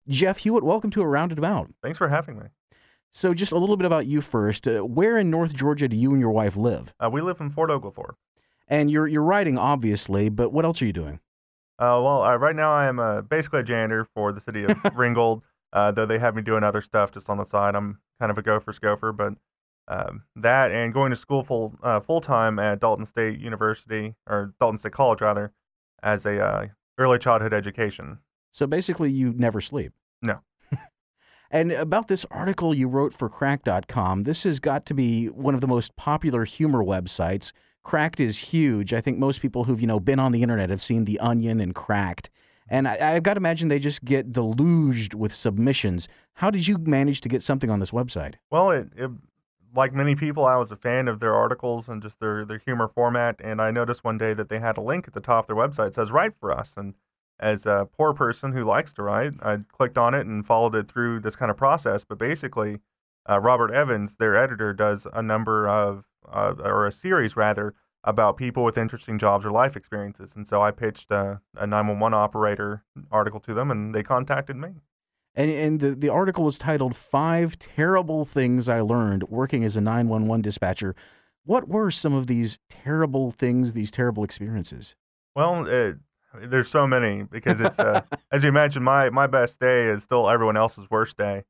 Jeff Hewitt, welcome to A Roundabout. Thanks for having me. So just a little bit about you first. Where in North Georgia do you and your wife live? We live in Fort Oglethorpe. And you're writing, obviously, but what else are you doing? Right now I am basically a janitor for the city of Ringgold, though they have me doing other stuff just on the side. I'm kind of a gopher, but that and going to school full-time at Dalton State University, or Dalton State College, rather, as a early childhood education. So basically you never sleep. No. And about this article you wrote for Cracked.com, this has got to be one of the most popular humor websites. Cracked is huge. I think most people who've, been on the internet have seen The Onion and Cracked. And I've got to imagine they just get deluged with submissions. How did you manage to get something on this website? Well, it like many people, I was a fan of their articles and just their humor format. And I noticed one day that they had a link at the top of their website that says, "Write for us." And as a poor person who likes to write, I clicked on it and followed it through this kind of process. But basically, Robert Evans, their editor, does a number of, or a series rather, about people with interesting jobs or life experiences. And so I pitched a 911 operator article to them, and they contacted me. And the article is titled 5 Terrible Things I Learned Working as a 911 Dispatcher. What were some of these terrible things, these terrible experiences? Well, there's so many, because it's, as you imagine, my best day is still everyone else's worst day.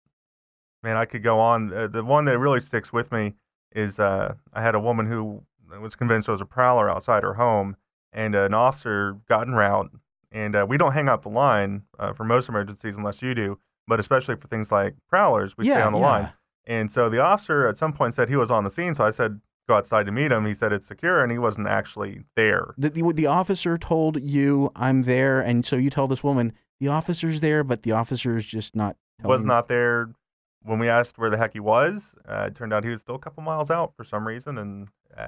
Man, I could go on. The one that really sticks with me is I had a woman who was convinced there was a prowler outside her home, and an officer got en route. And we don't hang up the line for most emergencies unless you do, but especially for things like prowlers, we stay on the line. And so the officer at some point said he was on the scene, so I said, go outside to meet him. He said it's secure, and he wasn't actually there. The officer told you, "I'm there," and so you tell this woman, the officer's there, but the officer's just not not there. When we asked where the heck he was, it turned out he was still a couple miles out for some reason, and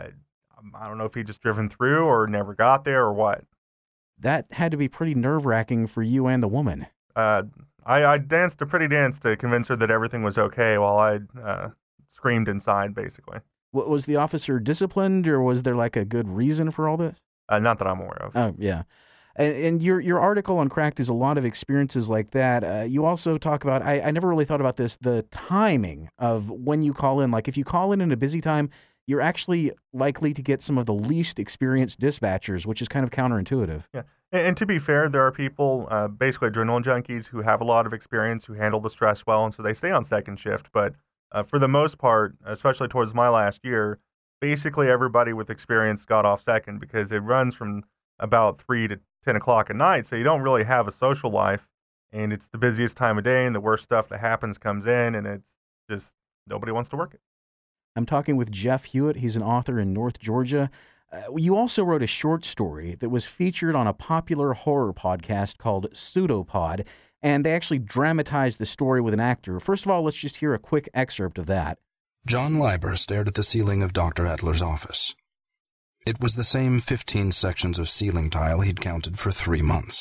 I don't know if he just driven through or never got there or what. That had to be pretty nerve-wracking for you and the woman. I danced a pretty dance to convince her that everything was okay while I screamed inside, basically. Was the officer disciplined, or was there like a good reason for all this? Not that I'm aware of. Oh, yeah. And your article on Cracked is a lot of experiences like that. You also talk about, I never really thought about this, the timing of when you call in. Like if you call in a busy time, you're actually likely to get some of the least experienced dispatchers, which is kind of counterintuitive. Yeah. And to be fair, there are people, basically adrenaline junkies, who have a lot of experience, who handle the stress well, and so they stay on second shift. But for the most part, especially towards my last year, basically everybody with experience got off second, because it runs from about 3 to 10 o'clock at night, so you don't really have a social life, and it's the busiest time of day, and the worst stuff that happens comes in, and it's just nobody wants to work it. I'm talking with Jeff Hewitt. He's an author in North Georgia. You also wrote a short story that was featured on a popular horror podcast called Pseudopod, and they actually dramatized the story with an actor. First of all, let's just hear a quick excerpt of that. John Leiber stared at the ceiling of Dr. Adler's office. It was the same 15 sections of ceiling tile he'd counted for 3 months.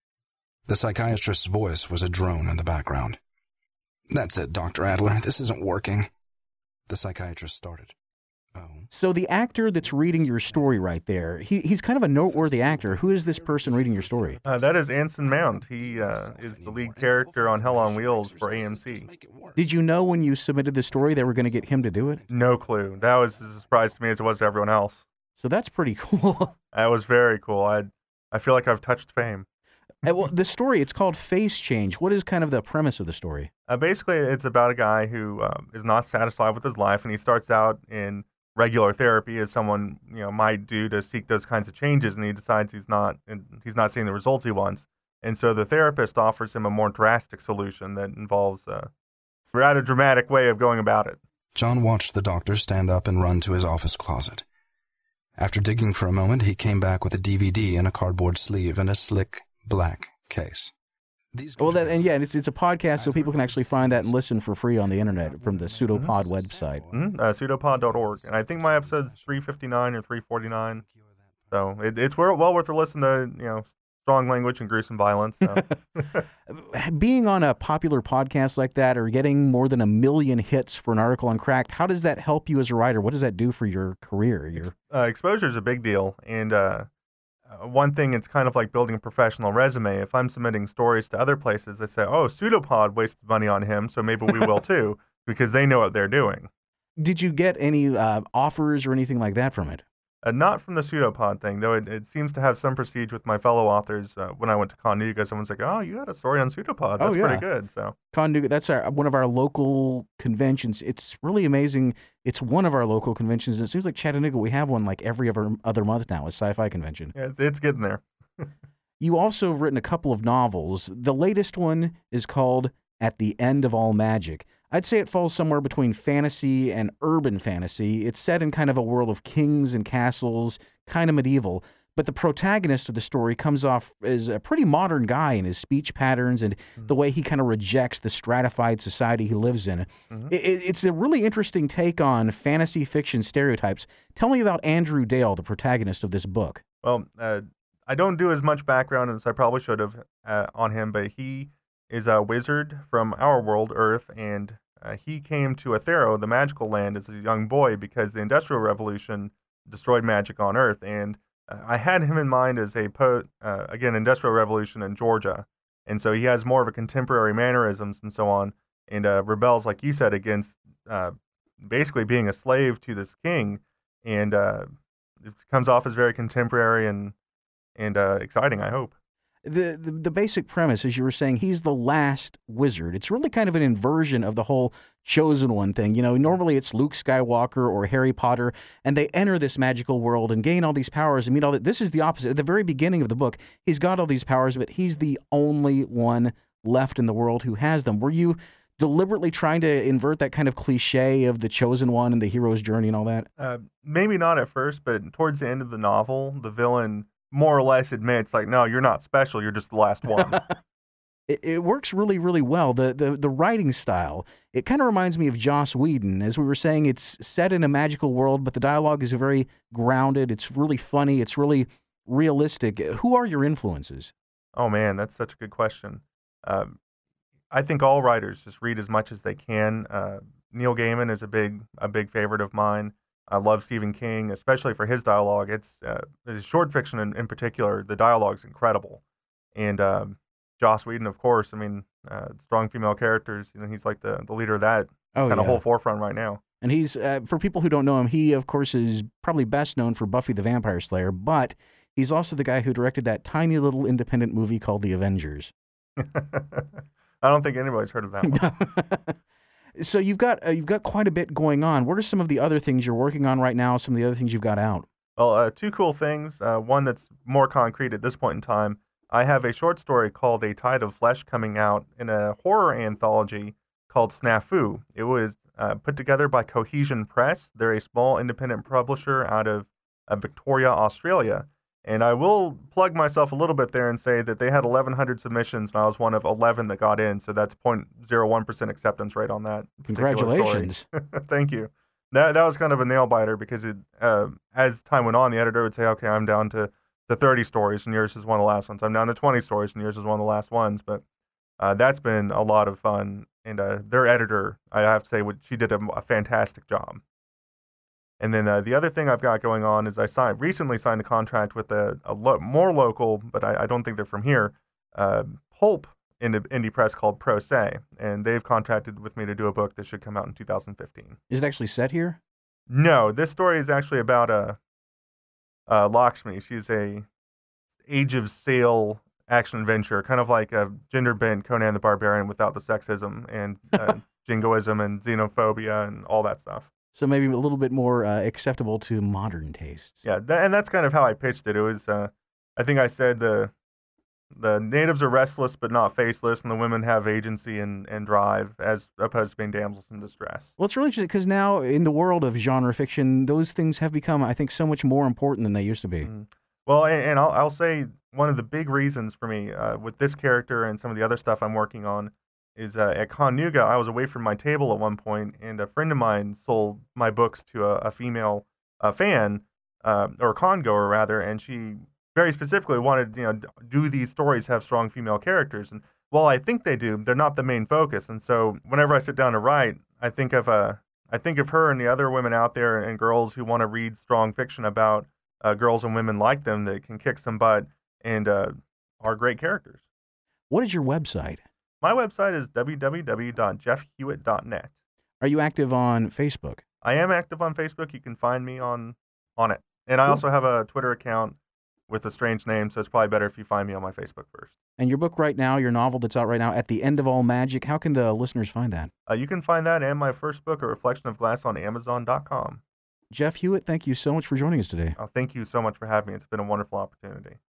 The psychiatrist's voice was a drone in the background. "That's it, Dr. Adler. This isn't working." The psychiatrist started. "Oh." So the actor that's reading your story right there, he's kind of a noteworthy actor. Who is this person reading your story? That is Anson Mount. He is the lead character on Hell on Wheels for AMC. Did you know when you submitted the story they were going to get him to do it? No clue. That was as a surprise to me as it was to everyone else. So that's pretty cool. That was very cool. I feel like I've touched fame. Well, the story, it's called Face Change. What is kind of the premise of the story? Basically, it's about a guy who is not satisfied with his life, and he starts out in regular therapy, as someone might do to seek those kinds of changes, and he decides he's not seeing the results he wants. And so the therapist offers him a more drastic solution that involves a rather dramatic way of going about it. John watched the doctor stand up and run to his office closet. After digging for a moment, he came back with a DVD in a cardboard sleeve and a slick black case. It's a podcast, so people can actually find that and listen for free on the internet from the Pseudopod website. Pseudopod.org. And I think my episode's 359 or 349. So it's well worth a listen to, strong language and gruesome violence. So. Being on a popular podcast like that, or getting more than 1 million hits for an article on Cracked, how does that help you as a writer? What does that do for your career? Exposure is a big deal. And one thing, it's kind of like building a professional resume. If I'm submitting stories to other places, they say, "Oh, Pseudopod wasted money on him, so maybe we will too," because they know what they're doing. Did you get any offers or anything like that from it? Not from the Pseudopod thing, though it seems to have some prestige with my fellow authors. When I went to Connuga, someone's like, "Oh, you had a story on Pseudopod. That's pretty good." So Connuga, that's one of our local conventions. It's really amazing. It's one of our local conventions, and it seems like Chattanooga, we have one like every other month now, a sci-fi convention. yeah, it's getting there. You also have written a couple of novels. The latest one is called At the End of All Magic. I'd say it falls somewhere between fantasy and urban fantasy. It's set in kind of a world of kings and castles, kind of medieval. But the protagonist of the story comes off as a pretty modern guy in his speech patterns and the way he kind of rejects the stratified society he lives in. It's a really interesting take on fantasy fiction stereotypes. Tell me about Andrew Dale, the protagonist of this book. Well, I don't do as much background as I probably should have on him, but he is a wizard from our world, Earth, and he came to Athero, the magical land, as a young boy because the Industrial Revolution destroyed magic on Earth. And I had him in mind as a poet, again, Industrial Revolution in Georgia. And so he has more of a contemporary mannerisms and so on, and rebels, like you said, against basically being a slave to this king. And it comes off as very contemporary and exciting, I hope. The basic premise, as you were saying, he's the last wizard. It's really kind of an inversion of the whole chosen one thing. You know, normally it's Luke Skywalker or Harry Potter, and they enter this magical world and gain all these powers and meet all that. This is the opposite. At the very beginning of the book, he's got all these powers, but he's the only one left in the world who has them. Were you deliberately trying to invert that kind of cliche of the chosen one and the hero's journey and all that? Maybe not at first, but towards the end of the novel, the villain more or less admits, like, no, you're not special, you're just the last one. It works really, really well. The writing style, it kind of reminds me of Joss Whedon. As we were saying, it's set in a magical world, but the dialogue is very grounded. It's really funny. It's really realistic. Who are your influences? Oh, man, that's such a good question. I think all writers just read as much as they can. Neil Gaiman is a big favorite of mine. I love Stephen King, especially for his dialogue. It's his short fiction in particular. The dialogue's incredible, and Joss Whedon, of course. I mean, strong female characters. You know, he's like the leader of that kind of whole forefront right now. And he's for people who don't know him, he of course is probably best known for Buffy the Vampire Slayer, but he's also the guy who directed that tiny little independent movie called The Avengers. I don't think anybody's heard of that one. So you've got quite a bit going on. What are some of the other things you're working on right now? Some of the other things you've got out? Well, two cool things. One that's more concrete at this point in time. I have a short story called A Tide of Flesh coming out in a horror anthology called Snafu. It was put together by Cohesion Press. They're a small independent publisher out of Victoria, Australia. And I will plug myself a little bit there and say that they had 1,100 submissions, and I was one of 11 that got in. So that's 0.01% acceptance rate on that. Congratulations. Thank you. That was kind of a nail biter because as time went on, the editor would say, okay, I'm down to 30 stories, and yours is one of the last ones. I'm down to 20 stories, and yours is one of the last ones. But that's been a lot of fun. And their editor, I have to say, she did a fantastic job. And then the other thing I've got going on is I recently signed a contract with a more local, but I don't think they're from here, pulp indie press called Pro Se. And they've contracted with me to do a book that should come out in 2015. Is it actually set here? No, this story is actually about Lakshmi. She's a Age of Sail action adventure, kind of like a gender-bent Conan the Barbarian without the sexism and jingoism and xenophobia and all that stuff. So maybe a little bit more acceptable to modern tastes. Yeah, and that's kind of how I pitched it. It was, I think I said the natives are restless but not faceless, and the women have agency and drive as opposed to being damsels in distress. Well, it's really interesting because now in the world of genre fiction, those things have become, I think, so much more important than they used to be. Mm-hmm. Well, and I'll say one of the big reasons for me with this character and some of the other stuff I'm working on is at Connuga, I was away from my table at one point, and a friend of mine sold my books to a female fan, or con-goer rather, and she very specifically wanted, do these stories have strong female characters? And while I think they do, they're not the main focus. And so whenever I sit down to write, I think of her and the other women out there and girls who want to read strong fiction about girls and women like them that can kick some butt and are great characters. What is your website? My website is www.jeffhewitt.net. Are you active on Facebook? I am active on Facebook. You can find me on it. And I also have a Twitter account with a strange name, so it's probably better if you find me on my Facebook first. And your book right now, your novel that's out right now, At the End of All Magic, how can the listeners find that? You can find that and my first book, A Reflection of Glass, on Amazon.com. Jeff Hewitt, thank you so much for joining us today. Thank you so much for having me. It's been a wonderful opportunity.